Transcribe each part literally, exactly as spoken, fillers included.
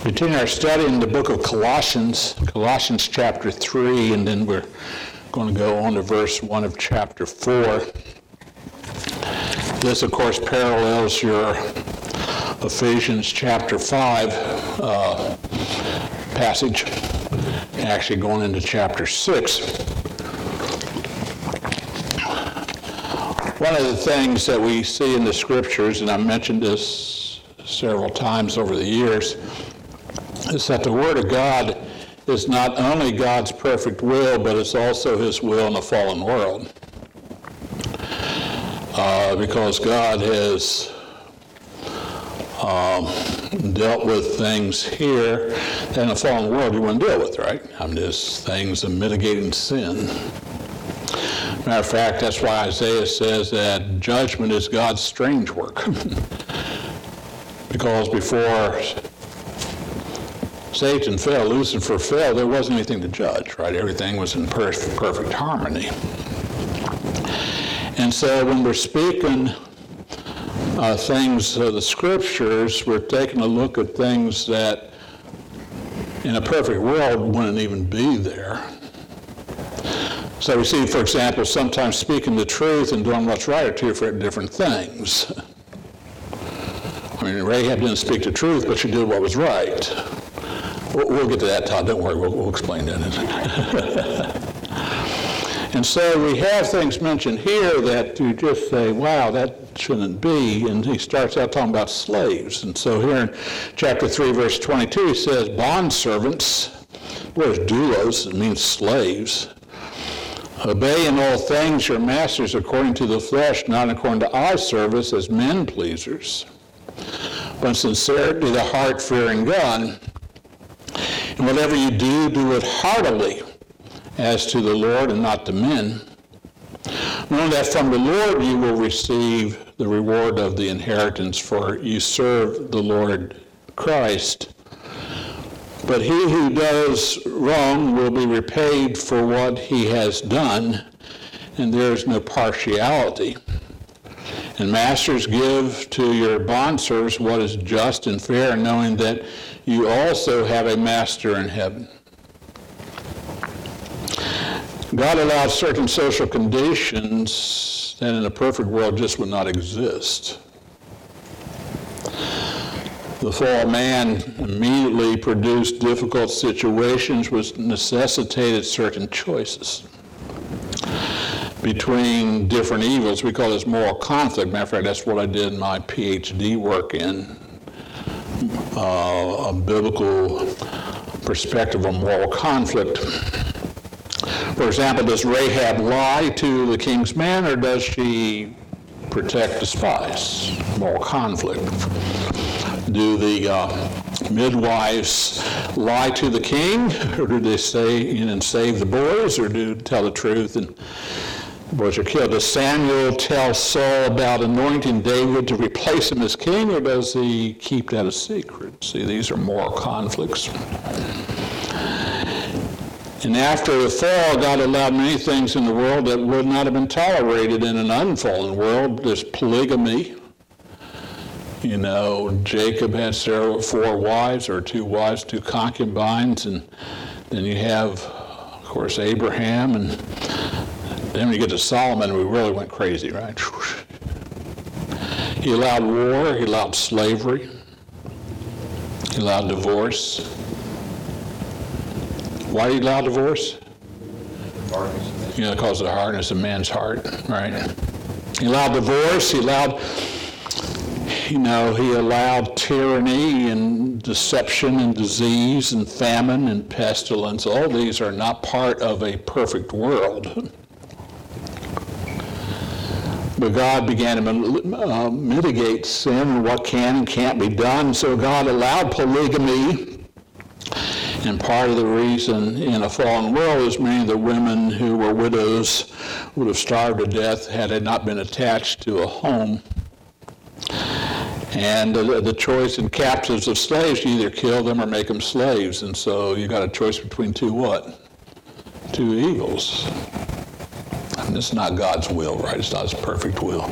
Continue our study in the book of Colossians, Colossians chapter three, and then we're going to go on to verse one of chapter four. This, of course, parallels your Ephesians chapter five uh, passage, actually going into chapter six. One of the things that we see in the scriptures, and I've mentioned this several times over the years, is that the Word of God is not only God's perfect will, but it's also His will in a fallen world. Uh, because God has um, dealt with things here that in a fallen world you wouldn't deal with, right? I mean, there's things of mitigating sin. Matter of fact, that's why Isaiah says that judgment is God's strange work. Because before Satan fell, Lucifer fell, there wasn't anything to judge, right? Everything was in per- perfect harmony. And so when we're speaking uh, things of the scriptures, we're taking a look at things that in a perfect world wouldn't even be there. So we see, for example, sometimes speaking the truth and doing what's right are two different things. I mean, Rahab didn't speak the truth, but she did what was right. We'll, we'll get to that, Todd. Don't worry. We'll, we'll explain that. And so we have things mentioned here that you just say, wow, that shouldn't be. And he starts out talking about slaves. And so here in chapter three, verse twenty-two, he says, bondservants, what is doulos? It means slaves. Obey in all things your masters according to the flesh, not according to eye service as men pleasers, but in sincerity of the heart, fearing God. And whatever you do, do it heartily, as to the Lord and not to men, knowing that from the Lord you will receive the reward of the inheritance, for you serve the Lord Christ. But he who does wrong will be repaid for what he has done, and there is no partiality. And masters, give to your bondservants what is just and fair, knowing that you also have a master in heaven. God allowed certain social conditions that in a perfect world just would not exist. The fall man immediately produced difficult situations which necessitated certain choices between different evils. We call this moral conflict. Matter of fact, that's what I did in my P H D work in, uh, a biblical perspective of moral conflict. For example, does Rahab lie to the king's men, or does she protect the spies? Moral conflict. Do the uh, midwives lie to the king, or do they say, you know, and save the boys, or do tell the truth and the boys are killed? Does Samuel tell Saul about anointing David to replace him as king, or does he keep that a secret? See, these are moral conflicts. And after the fall, God allowed many things in the world that would not have been tolerated in an unfallen world. There's polygamy. You know, Jacob had several, four wives, or two wives, two concubines, and then you have, of course, Abraham, and then when you get to Solomon, we really went crazy, right? He allowed war, he allowed slavery, he allowed divorce. Why do you allow divorce? You know, because of the hardness of man's heart, right? He allowed divorce, he allowed, you know, he allowed tyranny and deception and disease and famine and pestilence. All these are not part of a perfect world. But God began to uh, mitigate sin and what can and can't be done. So God allowed polygamy. And part of the reason in a fallen world is many of the women who were widows would have starved to death had it not been attached to a home. And the, the choice in captives of slaves, you either kill them or make them slaves. And so you got a choice between two what? Two evils. And this is not God's will, right? It's not His perfect will.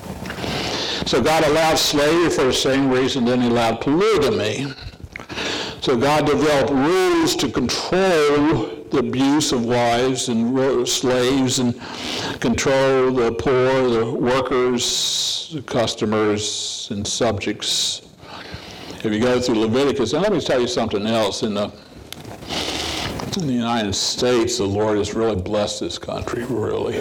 So God allowed slavery for the same reason then He allowed polygamy. So God developed rules to control the abuse of wives and slaves and control the poor, the workers, the customers, and subjects. If you go through Leviticus, and let me tell you something else. In the, in the United States, the Lord has really blessed this country, really.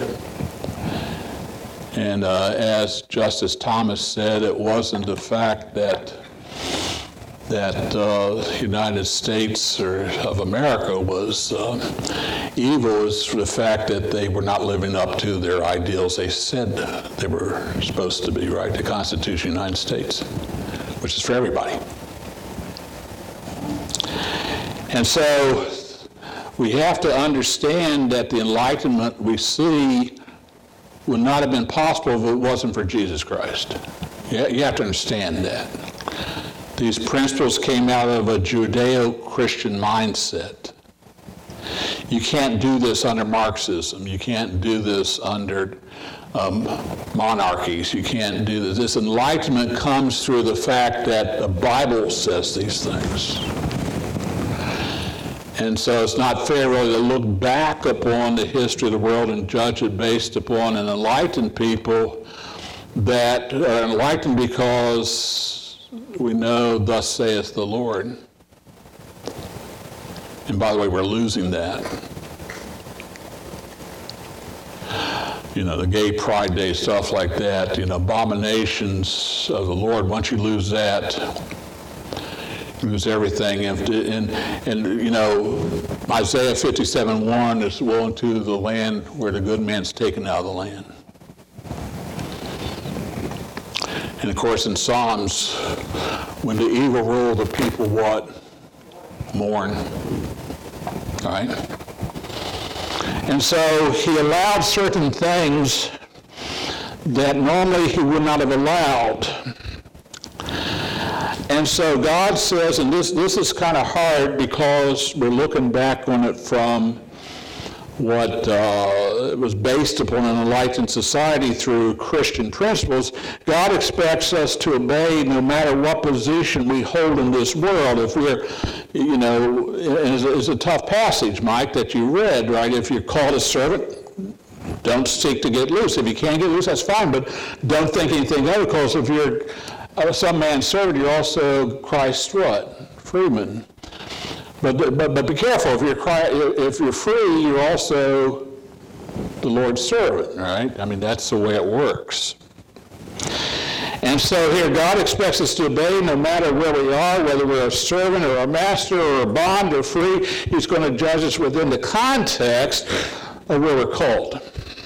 And uh, as Justice Thomas said, it wasn't the fact that that uh, the United States or of America was uh, evil, is the fact that they were not living up to their ideals they said they were supposed to be, right? The Constitution of the United States, which is for everybody. And so we have to understand that the enlightenment we see would not have been possible if it wasn't for Jesus Christ. You have to understand that. These principles came out of a Judeo-Christian mindset. You can't do this under Marxism. You can't do this under um, monarchies. You can't do this. This enlightenment comes through the fact that the Bible says these things. And so it's not fair really to look back upon the history of the world and judge it based upon an enlightened people that are enlightened because we know, thus saith the Lord. And by the way, we're losing that. You know, the gay pride day, stuff like that, you know, abominations of the Lord, once you lose that, you lose everything. And, and, and you know, Isaiah fifty-seven one is woe unto the land where the good man's taken out of the land. And of course, in Psalms, when the evil rule, the people what? Mourn. All right? And so he allowed certain things that normally he would not have allowed. And so God says, and this, this is kind of hard because we're looking back on it from what uh, was based upon an enlightened society through Christian principles. God expects us to obey no matter what position we hold in this world. If we're, you know, it's a, it's a tough passage, Mike, that you read, right? If you're called a servant, don't seek to get loose. If you can't get loose, that's fine, but don't think anything of it, because if you're uh, some man's servant, you're also Christ's what? Freeman. But, but but be careful. If you're if you're free, you're also the Lord's servant, right? I mean, that's the way it works. And so here, God expects us to obey no matter where we are, whether we're a servant or a master or a bond or free. He's going to judge us within the context of where we're called.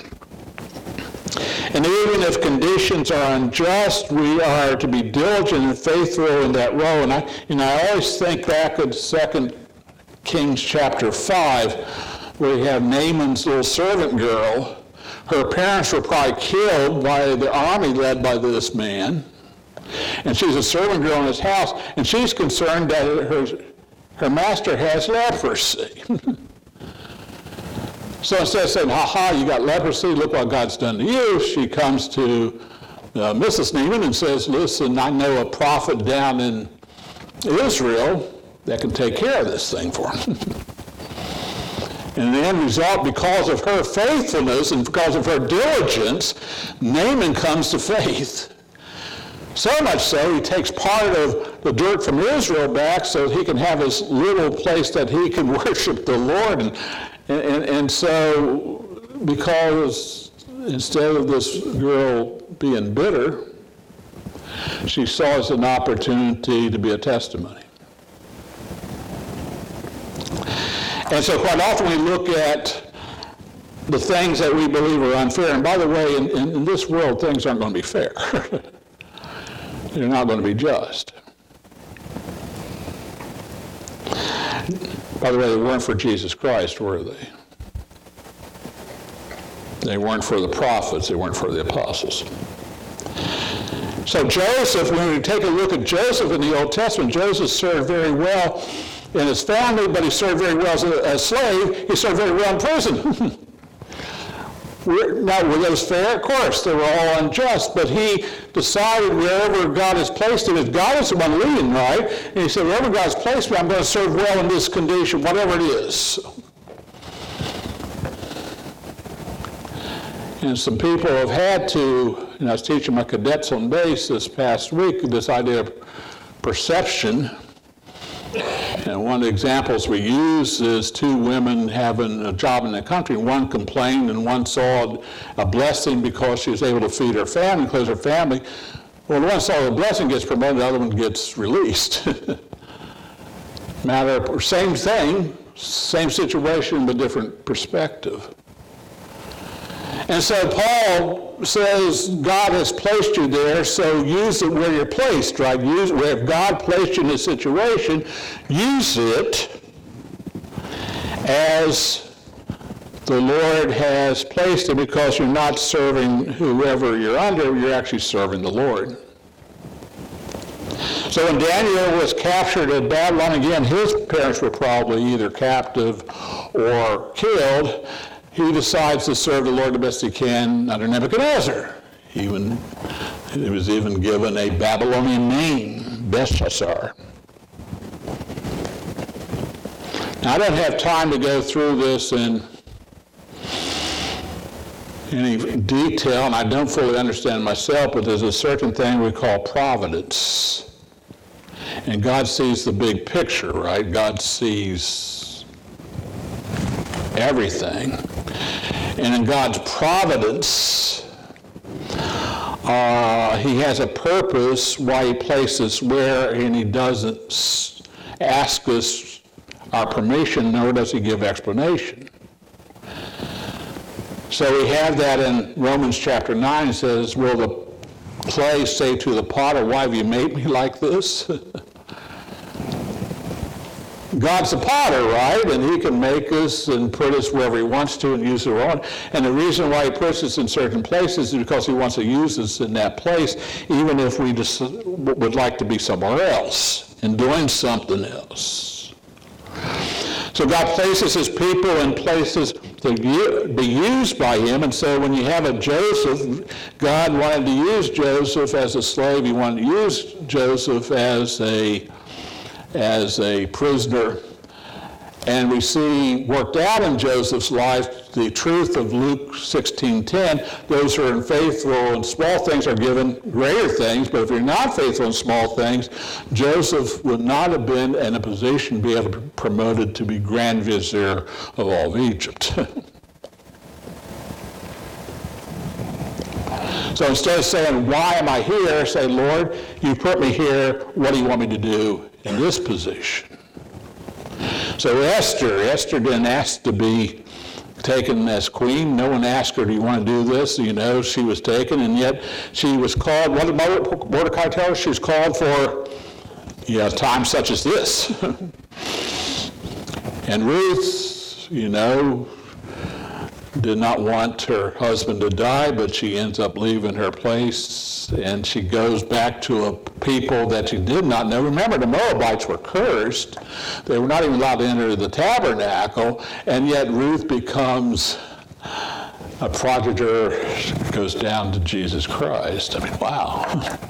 And even if conditions are unjust, we are to be diligent and faithful in that role. And I, you know, I always think back at Second Kings chapter five, where you have Naaman's little servant girl. Her parents were probably killed by the army led by this man. And she's a servant girl in his house, and she's concerned that her, her master has leprosy. So instead of saying, ha ha, you got leprosy, look what God's done to you, she comes to uh, Missus Naaman and says, listen, I know a prophet down in Israel that can take care of this thing for him. And the end result, because of her faithfulness and because of her diligence, Naaman comes to faith. So much so, he takes part of the dirt from Israel back so that he can have his little place that he can worship the Lord. And, and, and so, because instead of this girl being bitter, she saw it as an opportunity to be a testimony. And so quite often we look at the things that we believe are unfair. And by the way, in, in this world, things aren't going to be fair. They're not going to be just. By the way, they weren't for Jesus Christ, were they? They weren't for the prophets. They weren't for the apostles. So Joseph, when we take a look at Joseph in the Old Testament, Joseph served very well in his family, but he served very well as a, a slave. He served very well in prison. Now, were those fair? Of course, they were all unjust, but he decided wherever God has placed him, if God is the one leading, right? And he said, wherever God's placed me, I'm going to serve well in this condition, whatever it is. And some people have had to, and I was teaching my cadets on base this past week, this idea of perception. And one of the examples we use is two women having a job in the country. One complained and one saw a blessing because she was able to feed her family, because her family. Well, the one saw the blessing gets promoted, the other one gets released. Matter of, same thing, same situation, but different perspective. And so Paul says God has placed you there, so use it where you're placed, right? Use where if God placed you in a situation, use it as the Lord has placed it, because you're not serving whoever you're under, you're actually serving the Lord. So when Daniel was captured at Babylon, again, his parents were probably either captive or killed. He decides to serve the Lord the best he can under Nebuchadnezzar. Even, he was even given a Babylonian name, Belshazzar. Now, I don't have time to go through this in any detail, and I don't fully understand myself, but there's a certain thing we call providence. And God sees the big picture, right? God sees everything. And in God's providence, uh, he has a purpose why he places where, and he doesn't ask us our permission, nor does he give explanation. So we have that in Romans chapter nine. It says, will the clay say to the potter, why have you made me like this? God's the potter, right? And he can make us and put us wherever he wants to and use it on. And the reason why he puts us in certain places is because he wants to use us in that place, even if we just would like to be somewhere else and doing something else. So God places his people in places to be used by him. And so when you have a Joseph, God wanted to use Joseph as a slave. He wanted to use Joseph as a as a prisoner. And we see worked out in Joseph's life the truth of Luke sixteen ten. Those who are faithful in small things are given greater things, but if you're not faithful in small things, Joseph would not have been in a position to be able to be promoted to be Grand Vizier of all of Egypt. So instead of saying, why am I here, say, Lord, you put me here, what do you want me to do in this position? So Esther, Esther didn't ask to be taken as queen. No one asked her, do you want to do this? You know, she was taken, and yet she was called, what did Mordecai tell her? She was called for, you know, time such as this. And Ruth, you know, did not want her husband to die, but she ends up leaving her place, and she goes back to a people that she did not know. Remember, the Moabites were cursed. They were not even allowed to enter the tabernacle, and yet Ruth becomes a progenitor, goes down to Jesus Christ. I mean, wow.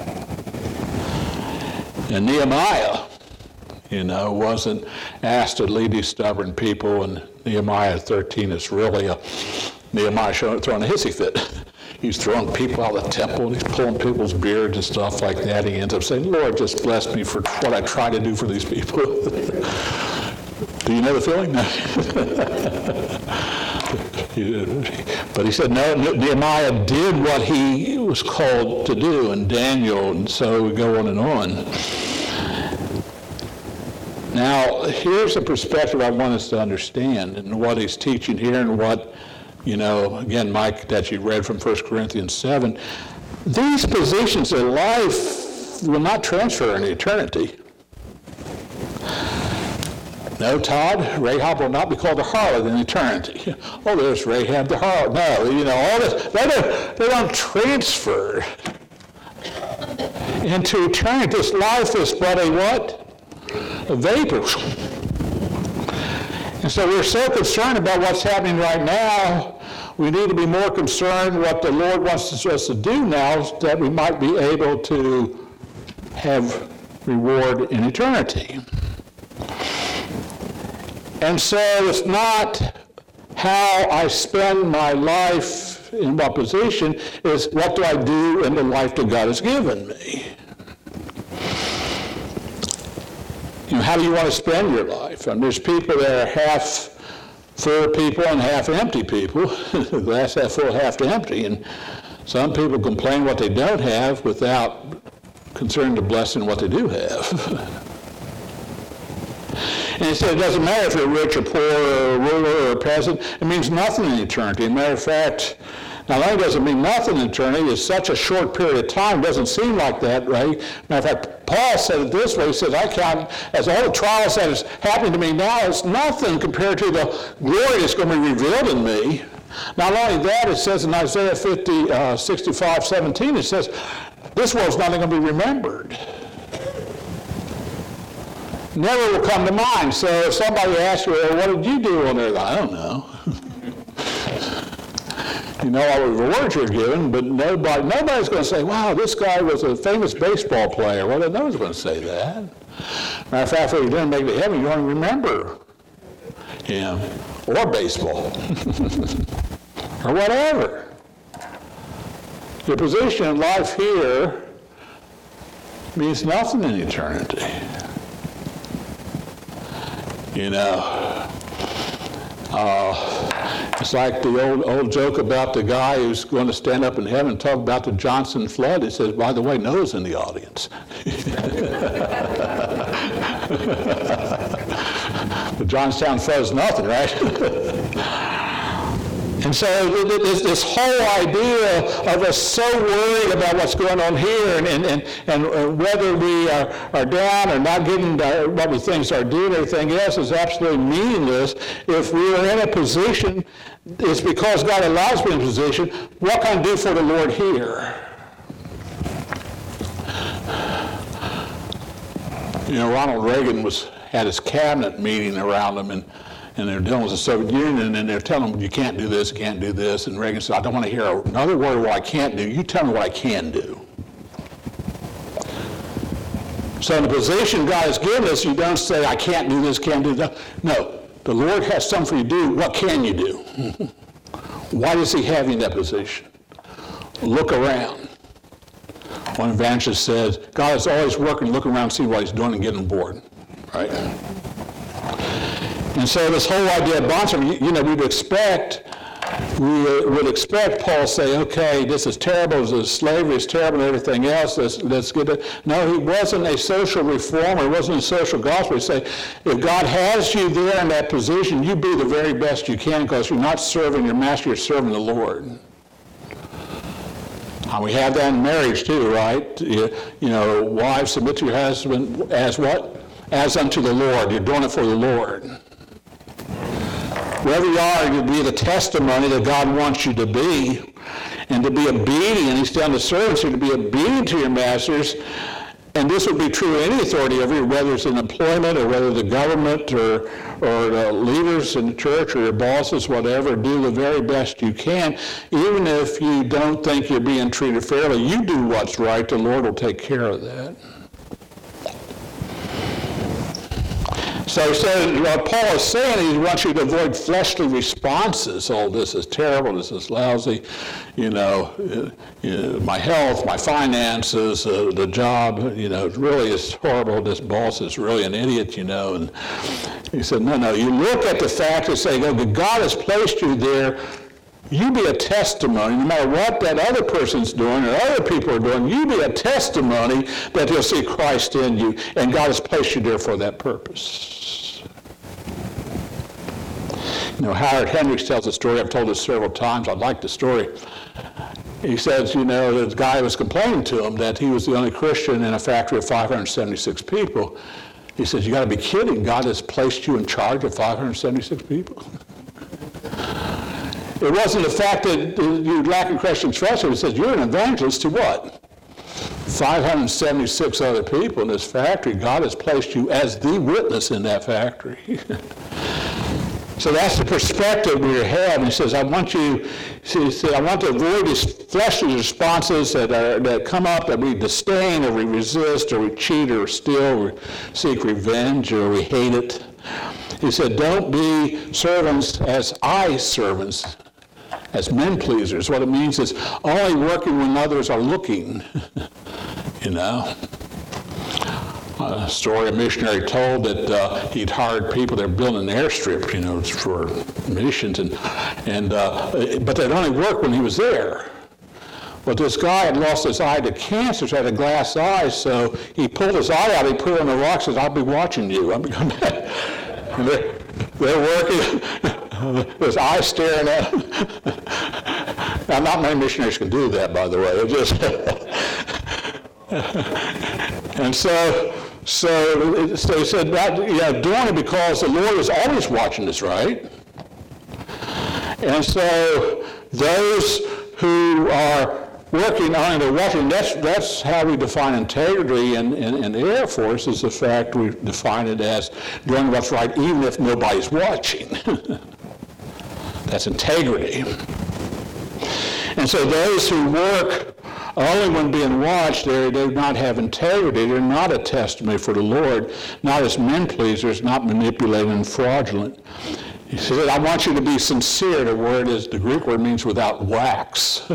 And Nehemiah, you know, wasn't asked to lead these stubborn people, and Nehemiah thirteen is really a Nehemiah throwing a hissy fit. He's throwing people out of the temple, and he's pulling people's beards and stuff like that. He ends up saying, Lord, just bless me for what I try to do for these people. Do you know the feeling? But he said, no, Nehemiah did what he was called to do, and Daniel, and so we go on and on. Now, here's a perspective I want us to understand, and what he's teaching here, and what, you know, again, Mike, that you read from First Corinthians seven. These positions in life will not transfer in eternity. No, Todd, Rahab will not be called a harlot in eternity. Oh, there's Rahab the harlot. No, you know, all this, they don't, they don't transfer into eternity. This life is but a what? A vapor. And so we're so concerned about what's happening right now. We need to be more concerned what the Lord wants us to do now that we might be able to have reward in eternity. And so it's not how I spend my life in what position, is what do I do in the life that God has given me. You know, how do you want to spend your life? And there's people that are half full people and half empty people. The glass half full, half empty. And some people complain what they don't have without concern to blessing what they do have. And he said it doesn't matter if you're rich or poor or a ruler or a peasant. It means nothing in eternity. As a matter of fact, not only does it mean nothing in eternity, it's such a short period of time. It doesn't seem like that, right? Matter of fact, Paul said it this way. He says, I count as all the trials that is happening to me now, it's nothing compared to the glory that's going to be revealed in me. Not only that, it says in Isaiah fifty, uh, sixty-five, seventeen, it says, this world's not going to be remembered. Never will come to mind. So if somebody asks you, well, what did you do on earth? I don't know. You know all of the words you're given, but nobody, nobody's going to say, wow, this guy was a famous baseball player. Well, nobody's going to say that. Matter of fact, if you didn't make it to heaven, you won't remember him or baseball or whatever. Your position in life here means nothing in eternity. You know, uh, it's like the old old joke about the guy who's going to stand up in heaven and talk about the Johnson flood. It says, by the way, Noah's in the audience. The Johnstown flood is nothing, right? And so this, this whole idea of us so worried about what's going on here and, and, and, and whether we are, are down or not getting what we think are due and everything else is absolutely meaningless. If we are in a position, it's because God allows me in a position. What can I do for the Lord here? You know, Ronald Reagan was had his cabinet meeting around him, and and they're dealing with the Soviet Union, and they're telling them, you can't do this, you can't do this. And Reagan said, I don't want to hear another word of what I can't do. You tell me what I can do. So in the position God has given us, you don't say, I can't do this, can't do that. No, the Lord has something for you to do. What can you do? Why does he have you in that position? Look around. One evangelist says, God is always working, look around, see what he's doing, and getting bored. Right? And so this whole idea of bondservant, you, you know, we'd expect, we uh, would expect Paul to say, okay, this is terrible, this is slavery, it's terrible, and everything else, let's, let's get it. No, he wasn't a social reformer, he wasn't a social gospel. He'd say, if God has you there in that position, you be the very best you can, because you're not serving your master, you're serving the Lord. And we have that in marriage too, right? You, you know, wives, submit to your husband as what? As unto the Lord. You're doing it for the Lord. Wherever you are, you'll be the testimony that God wants you to be, and to be obedient. He's telling the servants here to be obedient to your masters, and this would be true of any authority over you, whether it's in employment or whether the government or, or the leaders in the church or your bosses, whatever. Do the very best you can. Even if you don't think you're being treated fairly, you do what's right. The Lord will take care of that. So he said, what Paul is saying, he wants you to avoid fleshly responses. Oh, this is terrible, this is lousy, you know, uh, you know my health, my finances, uh, the job, you know, it really is horrible. This boss is really an idiot, you know. And he said, no, no, you look at the fact and say, oh, God has placed you there. You be a testimony, no matter what that other person's doing or other people are doing, you be a testimony that they'll see Christ in you, and God has placed you there for that purpose. You know, Howard Hendricks tells a story, I've told this several times, I like the story. He says, you know, the guy was complaining to him that he was the only Christian in a factory of five hundred seventy-six people. He says, you got to be kidding, God has placed you in charge of five hundred seventy-six people? It wasn't the fact that you lack a Christian trust. It says you're an evangelist to what? five hundred seventy-six other people in this factory. God has placed you as the witness in that factory. So that's the perspective we have. And he says, I want you, he said, I want to avoid these fleshly responses that are, that come up, that we disdain or we resist or we cheat or steal or seek revenge or we hate it. He said, don't be servants as I servants, as men pleasers. What it means is only working when others are looking, you know. A story a missionary told that uh, he'd hired people. They're building an airstrip, you know, for missions, and and uh, but they'd only work when he was there. But this guy had lost his eye to cancer, so had a glass eye. So he pulled his eye out. He put it on the rock. Says, "I'll be watching you." I'll be coming back. And they're, they're working. His eye staring at him. Now, not many missionaries can do that, by the way. It just and so. So, so he said, yeah, doing it because the Lord is always watching us, right? And so those who are working on the watching, that's, that's how we define integrity in, in, in the Air Force, is the fact we define it as doing what's right even if nobody's watching. That's integrity. And so those who work only when being watched, they do not have integrity. They're not a testimony for the Lord, not as men pleasers, not manipulating and fraudulent. He said, I want you to be sincere. The word is, the Greek word means without wax.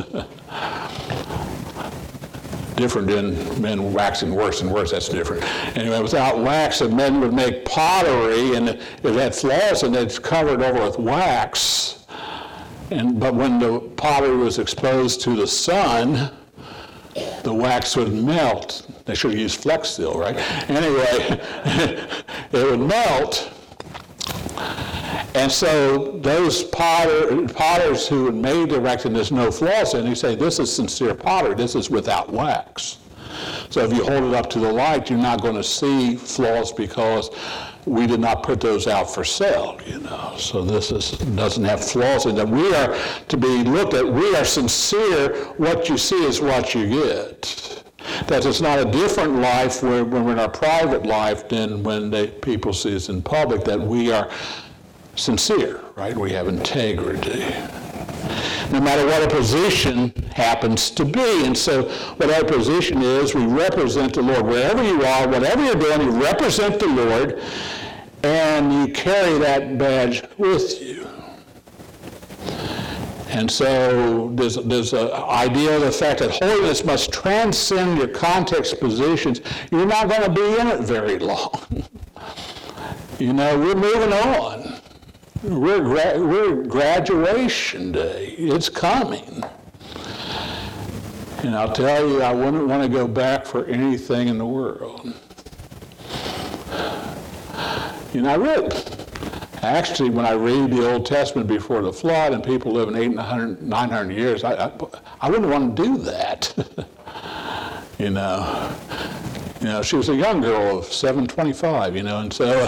Different than men waxing worse and worse, that's different. Anyway, without wax, the men would make pottery, and if it had flaws in it, it's covered over with wax. And but when the pottery was exposed to the sun, the wax would melt. They should have used Flex Seal, right? Anyway, it would melt. And so those potter, potters who had made the wax and there's no flaws in it, you say, this is sincere pottery. This is without wax. So if you hold it up to the light, you're not going to see flaws because we did not put those out for sale, you know. So this is, doesn't have flaws in it. We are to be looked at. We are sincere. What you see is what you get. That it's not a different life where, when we're in our private life than when they, people see us in public, that we are sincere, right? We have integrity. No matter what a position happens to be. And so what our position is, we represent the Lord. Wherever you are, whatever you're doing, you represent the Lord, and you carry that badge with you. And so there's, there's an idea of the fact that holiness must transcend your context positions. You're not going to be in it very long. You know, we're moving on. We're, gra- we're graduation day. It's coming. And I'll tell you, I wouldn't want to go back for anything in the world. You know, I really, actually, when I read the Old Testament before the flood and people living eight hundred, nine hundred years, I, I, I wouldn't want to do that. You know, you know, she was a young girl of seven twenty-five, you know, and so...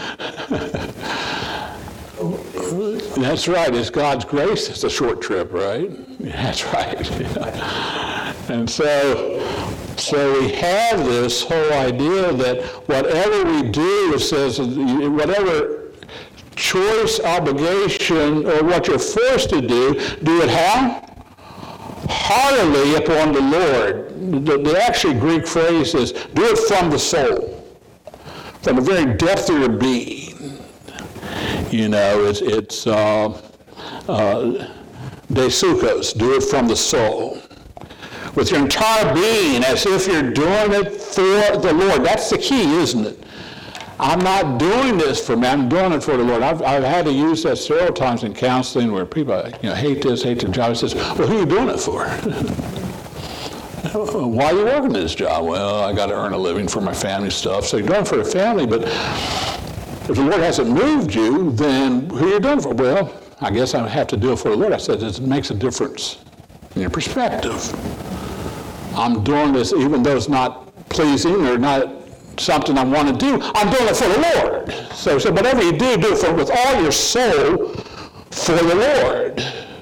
That's right. It's God's grace. It's a short trip, right? That's right. And so, so we have this whole idea that whatever we do, it says, whatever choice, obligation, or what you're forced to do, do it how? Heartily upon the Lord. The, the actual Greek phrase is, do it from the soul, from the very depth of your being. You know, it's, it's uh, uh, de sukos, do it from the soul. With your entire being, as if you're doing it for the Lord. That's the key, isn't it? I'm not doing this for me, I'm doing it for the Lord. I've, I've had to use that several times in counseling where people, you know, hate this, hate the job. He says, well, who are you doing it for? Why are you working this job? Well, I got to earn a living for my family stuff. So you're doing it for the family, but if the Lord hasn't moved you, then who are you doing it for? Well, I guess I have to do it for the Lord. I said, it makes a difference in your perspective. I'm doing this even though it's not pleasing or not something I want to do. I'm doing it for the Lord. So, so whatever you do, do it for, with all your soul for the Lord.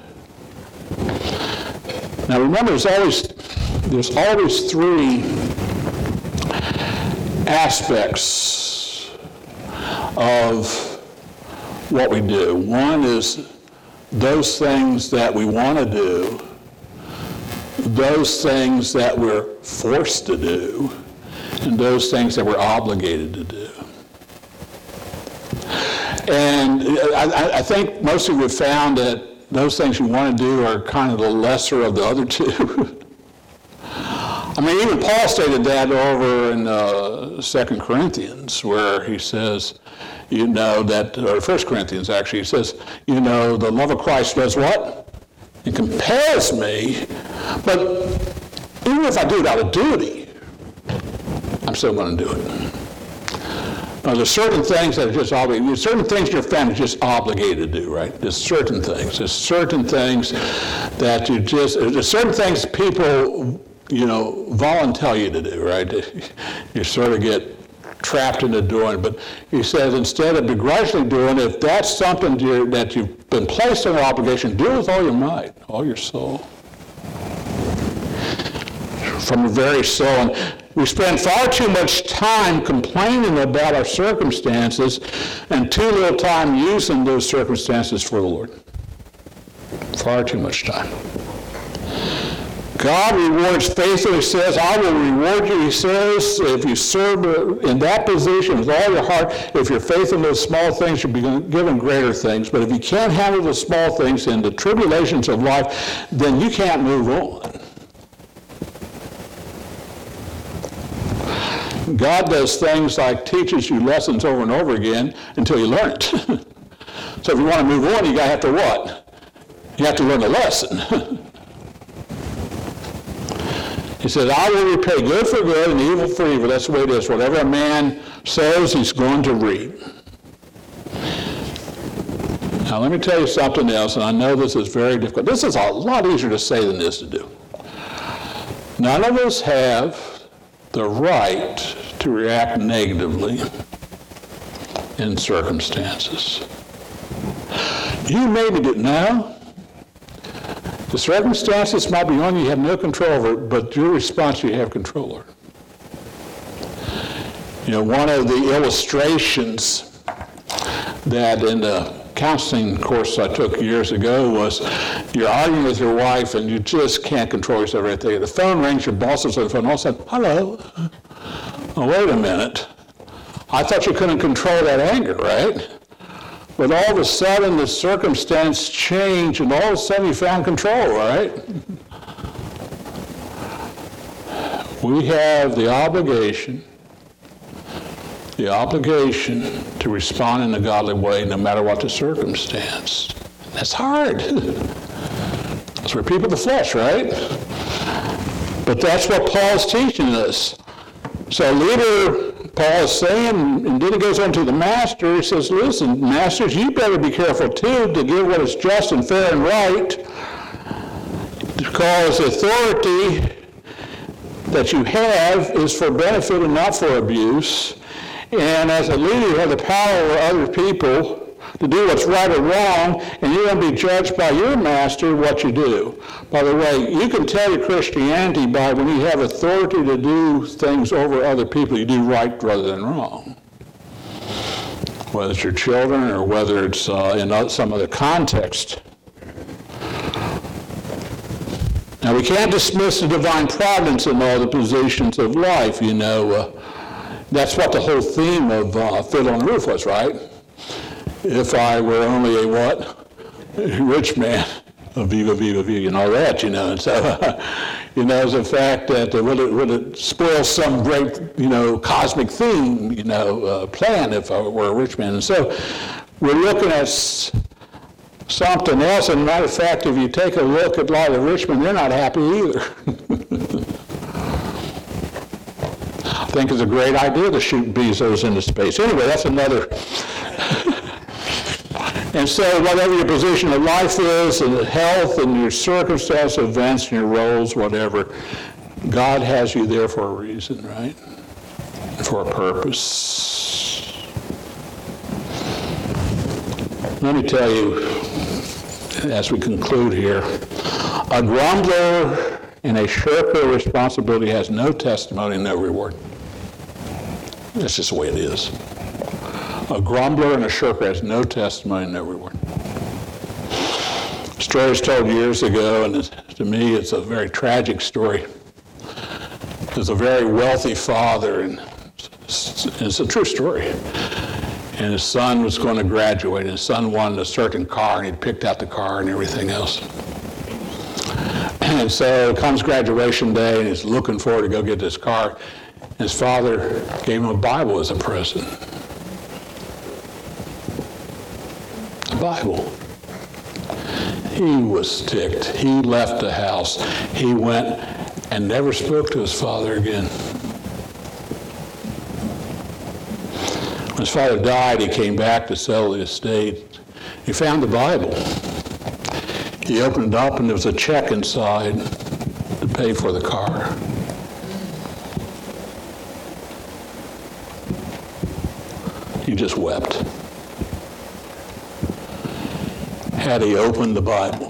Now remember, there's always, there's always three aspects of what we do. One is those things that we want to do, those things that we're forced to do, and those things that we're obligated to do. And I, I think mostly we've found that those things you want to do are kind of the lesser of the other two. I mean, even Paul stated that over in uh, Second Corinthians, where he says, you know, that, or First Corinthians actually, he says, you know, the love of Christ does what? It compels me, but even if I do it out of duty, I'm still going to do it. Now, there's certain things that are just obligated. There's certain things your family is just obligated to do, right? There's certain things. There's certain things that you just, there's certain things people, you know, volunteer you to do, right? You sort of get trapped into doing it. But he says instead of begrudgingly doing it, if that's something you're, that you've been placed under obligation, do it with all your might, all your soul. From the very soul. And we spend far too much time complaining about our circumstances and too little time using those circumstances for the Lord. Far too much time. God rewards faithfully. He says, I will reward you, he says, if you serve in that position with all your heart. If you're faithful in those small things, you'll be given greater things. But if you can't handle the small things and the tribulations of life, then you can't move on. God does things like teaches you lessons over and over again until you learn it. So if you want to move on, you got to have to what? You have to learn a lesson. He said, I will repay good for good and evil for evil. That's the way it is. Whatever a man sows, he's going to reap. Now let me tell you something else, and I know this is very difficult. This is a lot easier to say than it is to do. None of us have the right to react negatively in circumstances. You maybe didn't know. The circumstances might be on you, you have no control over it, but your response you have control over. You know, one of the illustrations that in the counseling course I took years ago was you're arguing with your wife and you just can't control yourself right there. The phone rings, your boss is on the phone, all of a sudden, hello. Oh, wait a minute. I thought you couldn't control that anger, right? But all of a sudden the circumstance changed and all of a sudden you found control, right? We have the obligation the obligation to respond in a godly way no matter what the circumstance. That's hard. That's where people of the flesh, right? But that's what Paul's teaching us. So leader, Paul is saying, and then he goes on to the master, he says, listen, masters, you better be careful too to give what is just and fair and right, because authority that you have is for benefit and not for abuse. And as a leader, you have the power over other people to do what's right or wrong, and you're going to be judged by your master what you do. By the way, you can tell your Christianity by when you have authority to do things over other people, you do right rather than wrong. Whether it's your children or whether it's uh, in some other context. Now, we can't dismiss the divine providence in all the positions of life, you know. Uh, That's what the whole theme of uh, Fiddler on the Roof was, right? If I were only a what? A rich man. A viva, viva, viva, and all that, you know. And so, uh, you know, as a fact that uh, would, it, would it spoil some great, you know, cosmic theme, you know, uh, plan if I were a rich man. And so we're looking at s- something else. And matter of fact, if you take a look at a lot of the rich men, they're not happy either. I think it's a great idea to shoot Bezos into space. Anyway, that's another. And so whatever your position of life is, and health, and your circumstance, events, and your roles, whatever, God has you there for a reason, right? For a purpose. Let me tell you, as we conclude here, a grumbler and a shirker of responsibility has no testimony and no reward. That's just the way it is. A grumbler and a shirker has no testimony in their word. Story was told years ago, and to me it's a very tragic story. There's a very wealthy father, and it's a true story. And his son was going to graduate, and his son wanted a certain car, and he picked out the car and everything else. And so comes graduation day, and he's looking forward to go get this car. His father gave him a Bible as a present. A Bible. He was ticked. He left the house. He went and never spoke to his father again. When his father died, he came back to sell the estate. He found the Bible. He opened it up, and there was a check inside to pay for the car. He just wept. Had he opened the Bible,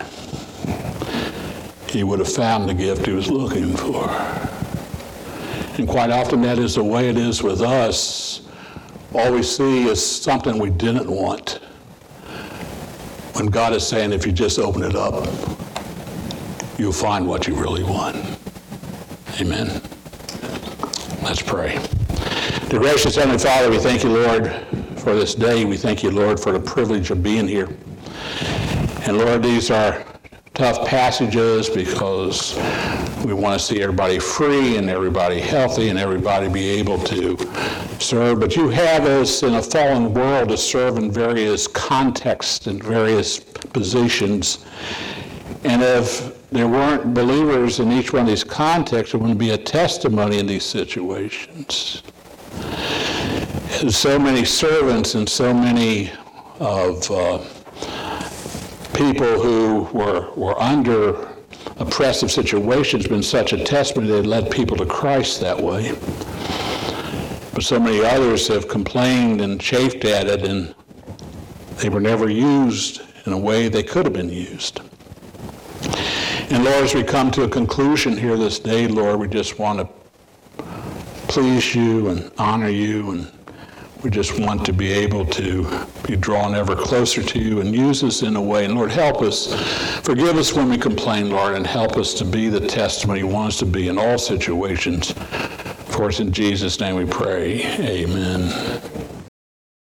he would have found the gift he was looking for. And quite often that is the way it is with us. All we see is something we didn't want. When God is saying, if you just open it up, you'll find what you really want. Amen. Let's pray. Dear gracious Heavenly Father, we thank you, Lord, for this day. We thank you, Lord, for the privilege of being here. And Lord, these are tough passages because we want to see everybody free and everybody healthy and everybody be able to serve. But you have us in a fallen world to serve in various contexts and various positions. And if there weren't believers in each one of these contexts, there wouldn't be a testimony in these situations. And so many servants and so many of uh, people who were, were under oppressive situations been such a testimony they led people to Christ that way. But so many others have complained and chafed at it, and they were never used in a way they could have been used. And Lord, as we come to a conclusion here this day, Lord, we just want to please you and honor you, and we just want to be able to be drawn ever closer to you and use us in a way. And Lord, help us. Forgive us when we complain, Lord, and help us to be the testimony you want us to be in all situations. For us in Jesus' name we pray. Amen.